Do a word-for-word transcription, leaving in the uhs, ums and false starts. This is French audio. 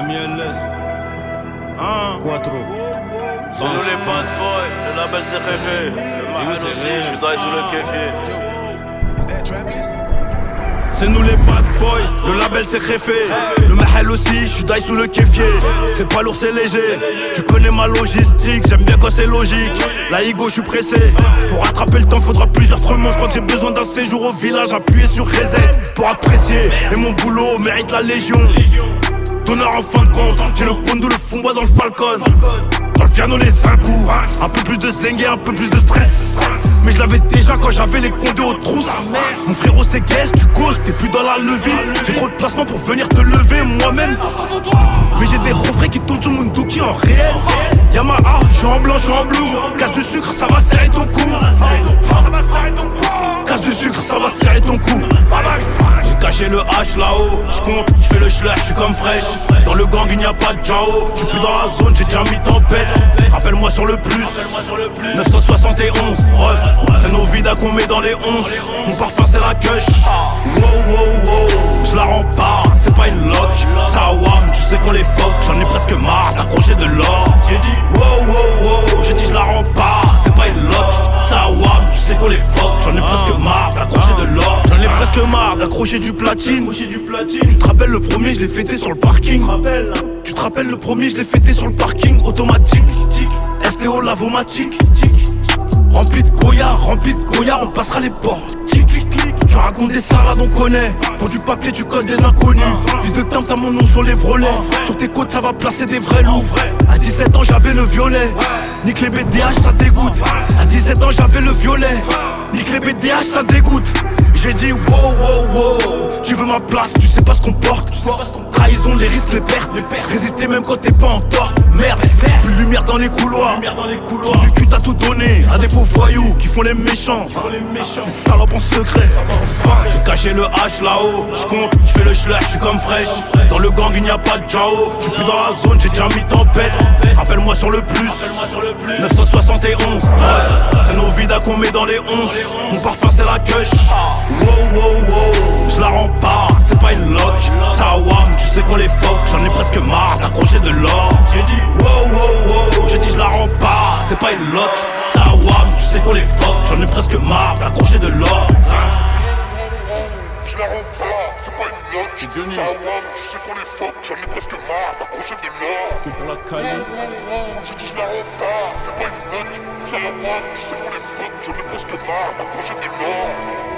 Mami L S. Hein? Quattro. C'est nous les bad boys, le label c'est révé. Le mahal aussi, je suis d'ailleurs sous le kéfier. C'est nous les bad boys, le label c'est réfé. Le mahal aussi, je suis d'ailleurs sous le kéfier. C'est pas lourd, c'est léger. Tu connais ma logistique, j'aime bien quand c'est logique. La ego, je suis pressé. Pour rattraper le temps, faudra plusieurs trements. Je crois que j'ai besoin d'un séjour au village, appuyer sur reset pour apprécier. Et mon boulot mérite la légion. Donneur en fin de compte, j'ai le pondo, le fond bois dans le Falcon. Dans le piano les cinq coups, un peu plus de zengue, un peu plus de stress. Mais je l'avais déjà quand j'avais les condés aux trousses. Mon frérot c'est guest, tu causes, t'es plus dans la levée. J'ai trop de placement pour venir te lever moi-même. Mais j'ai des refrains qui tournent sur mon dookie en réel. Yamaha, je suis en blanc, je suis en bleu. Casse du sucre, ça va serrer ton cou. Casse du sucre, ça va serrer ton cou. J'ai caché le H là-haut, j'compte, j'fais le schler, j'suis comme fraîche. Dans le gang il n'y a pas de Jao. J'suis plus dans la zone, j'ai déjà mis tempête. Rappelle-moi sur le plus, neuf cent soixante et onze, ref. C'est nos vidas qu'on met dans les onze. Mon parfum c'est la cush. Wow wow wow, j'la rends pas, c'est pas une lock. Ça wam, tu sais qu'on les fuck. J'en ai presque marre d'accrocher de l'or. J'ai dit wow wow wow, j'ai dit j'la rends pas, c'est pas une lock. Ça wam, tu sais qu'on les fuck. J'en ai presque marre d'accrocher de l'or. J'en ai presque marre d'accrocher du platine. Tu te rappelles le premier, je l'ai fêté sur le parking. Tu te rappelles le premier, je l'ai fêté sur le parking automatique. S T O lavomatique. Rempli de Goya, rempli de Goya, on passera les portes. Je raconte des salades, on connaît. Pour du papier, tu codes des inconnus. Fils de timbre, t'as mon nom sur les vrolets. Sur tes côtes, ça va placer des vrais loups. À dix-sept ans, j'avais le violet. Nique les B D H, ça dégoûte. À dix-sept ans, j'avais le violet. Nique les B D H, ça dégoûte. J'ai dit wow wow wow. Tu veux ma place, tu sais pas ce qu'on porte. Trahison, les risques, les pertes. Résister même quand t'es pas en tort. Merde, plus de lumière dans les couloirs. Trop du cul, t'as tout donné à des faux voyous qui font les méchants. Des salopes en secret. J'ai caché le H là-haut. J'compte, j'fais le schler, j'suis comme fraîche. Dans le gang il n'y a pas de Jao. J'suis plus dans la zone, j'ai déjà mis tempête. Rappelle-moi sur le plus, neuf cent soixante et onze. C'est nos vidas qu'on met dans les onze. Mon parfum c'est la cush. Wow wow wow, j'la rends pas, c'est pas une lock. Ça wam, tu sais qu'on les fuck. J'en ai presque marre d'accrocher de l'or. J'ai dit wow wow wow, j'ai dit j'la rends pas, c'est pas une lock. Ça wam, tu sais qu'on les fuck. J'en ai presque marre d'accrocher de l'or. Je la rends pas, c'est pas une lock. Ça wam, tu sais qu'on les fuck. J'en ai presque marre d'accrocher de l'or. Tout pour la caille. J'ai dit je la rends pas, c'est pas une lock. Ça wam, tu sais qu'on les fuck. J'en ai presque marre d'accrocher de l'or.